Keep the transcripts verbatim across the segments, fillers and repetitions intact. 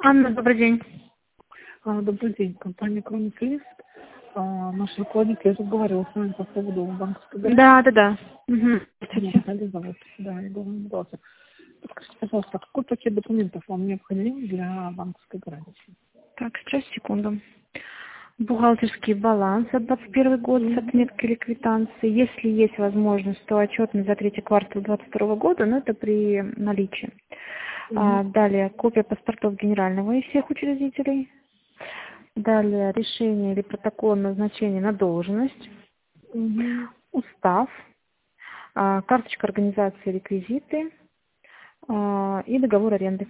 Анна, добрый день. А, Добрый день, компания Chronic List. А, Наш руководитель разговаривал с вами по поводу банковской гарантии. Да, да, да. Угу. Меня Али зовут. Да, я говорю, пожалуйста. Подскажите, пожалуйста, какой пакет документов вам необходим для банковской гарантии? Так, сейчас, секунду. Бухгалтерский баланс за двадцать первый год с отметкой ликвиданции. Если есть возможность, то отчетность за третий квартал двадцать второго года, но это при наличии. А, Мгм. далее копия паспортов генерального и всех учредителей. Далее решение или протокол назначения на должность. Мгм. Устав. а, карточка организации, реквизиты а, и договор аренды.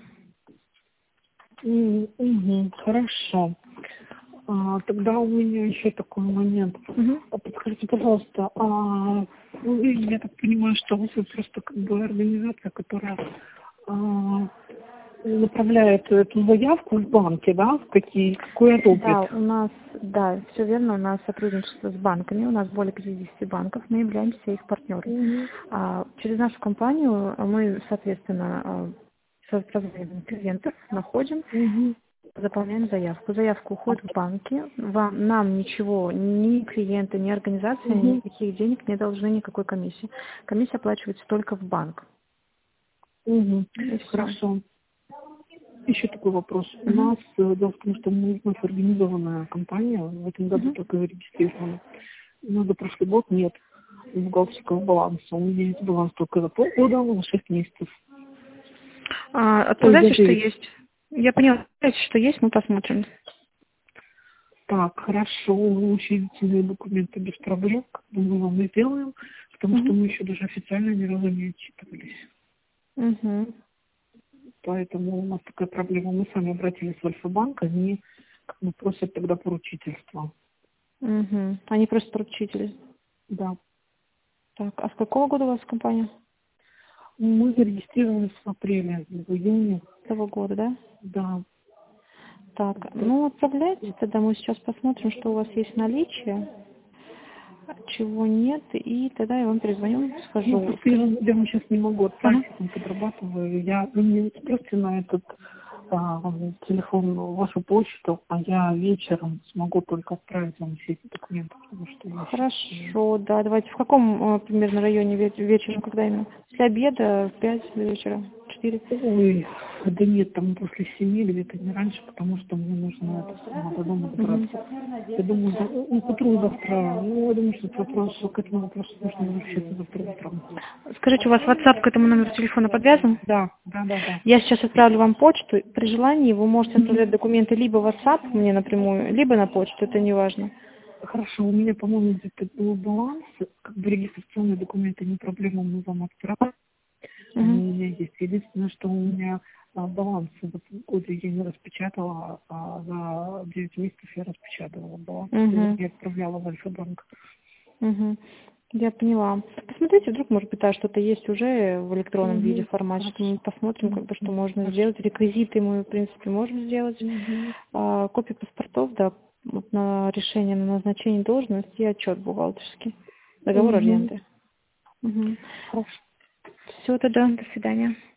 М, мгм. Хорошо. А, Тогда у меня еще такой момент. Мгм. А Подскажите, пожалуйста, а, ну, я так понимаю, что вы просто как бы организация, которая а, направляет эту заявку в банке, да, в какие, какой одобрит. Да, у нас, да, все верно, у нас сотрудничество с банками, у нас более пятидесяти банков, мы являемся их партнерами. Мгм. А, через нашу компанию мы, соответственно, а, созваниваем клиентов, находим, Мгм. заполняем заявку. Заявка уходит в банки, вам, нам ничего, ни клиенты, ни организация, Мгм. никаких денег не должны, никакой комиссии. Комиссия оплачивается только в банк. Мгм. И все. Хорошо. Еще такой вопрос. У нас, э, дело в том, что мы вновь организованная компания, в этом году только зарегистрирована. Но за прошлый год нет бухгалтерского баланса. У меня есть баланс только за полгода, на шесть месяцев. А, Ой, за отправляйте, что девять. есть. Я поняла, что есть, мы посмотрим. Так, хорошо, учредительные документы без проблем, как бы мы вам и сделаем, потому что Угу. мы еще даже официально ни разу не отчитывались. Угу. Поэтому у нас такая проблема. Мы сами обратились в Альфа-банк, они как бы просят тогда поручительство. Угу. Они просто поручители. Да. Так, а с какого года у вас компания? Мы зарегистрировались в апреле, в июне. Того года, да? Да. Так, ну отправляйте, тогда мы сейчас посмотрим, что у вас есть наличие, чего нет, и тогда я вам перезвоню, Ну, скажу. просто я, я вам сейчас не могу Ага. отправить, я там подрабатываю. Я, вы мне спросите на этот а, телефон вашу почту, а я вечером смогу только отправить вам все эти документы, потому что я сейчас... Хорошо, да, давайте. В каком э, примерно районе ве- вечером, когда именно? После обеда, в пять вечера, в четыре? Ой, да нет, там после семи где-то не раньше, потому что мне нужно это самое до дома Мгм. добраться. Я думаю, за, ну, к утру завтра, ну, я думаю, что этот вопрос, к этому вопросу нужно возвращаться завтра утром. Скажите, у вас WhatsApp к этому номеру телефона подвязан? Да, да, да, да. Я сейчас отправлю вам почту. При желании вы можете отправлять документы либо в WhatsApp мне напрямую, либо на почту, это не важно. Хорошо, у меня, по-моему, где-то был баланс, как бы регистрационные документы не проблема, мы вам отправим, они Мгм. у меня есть. Единственное, что у меня а, баланс за полгода я не распечатала, а за девять месяцев я распечатывала баланс. Мгм. Я отправляла в Альфа-банк. Мгм. Я поняла. Посмотрите, вдруг, может быть, да, что-то есть уже в электронном виде, Угу. формате. Хорошо. Мы посмотрим, как бы, что Мгм. можно Хорошо. сделать. Реквизиты мы, в принципе, можем сделать. Мгм. А, копии паспортов, да, вот на решение на назначение должности и отчет бухгалтерский. Договор Мгм. аренды. Угу. Хорошо. Все, тогда, до свидания.